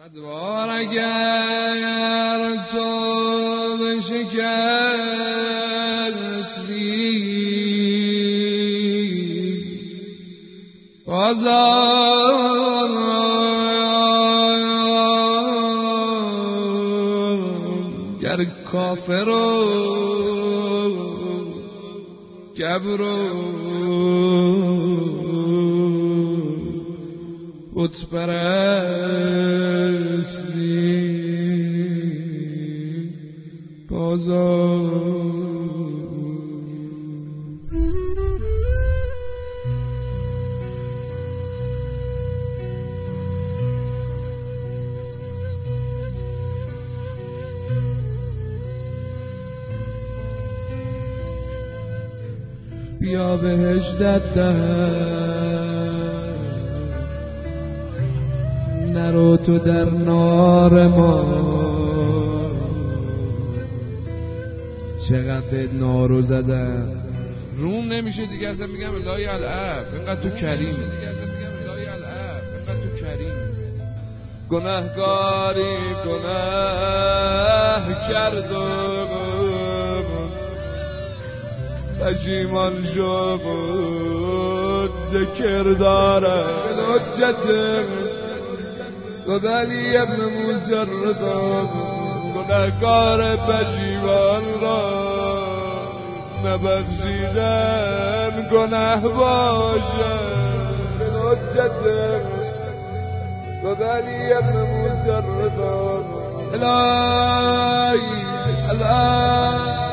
ادوار اگر تو بشکستی بازار گر کافر و گبر و بت پرستی بازار بیا بهشتت دهم نرو تو در نار ما چقدر به نارو زدم روم نمیشه دیگه اصلا میگم الهی العب اینقدر تو کریم گناهکاری گناه کردم پشیمان شد ذکر دارم حجت ولی ابن موسی الرضا گناهکار پشیمان را نبخشیدن گناه باشد حجت ولی ابن موسی الرضا الهی الهی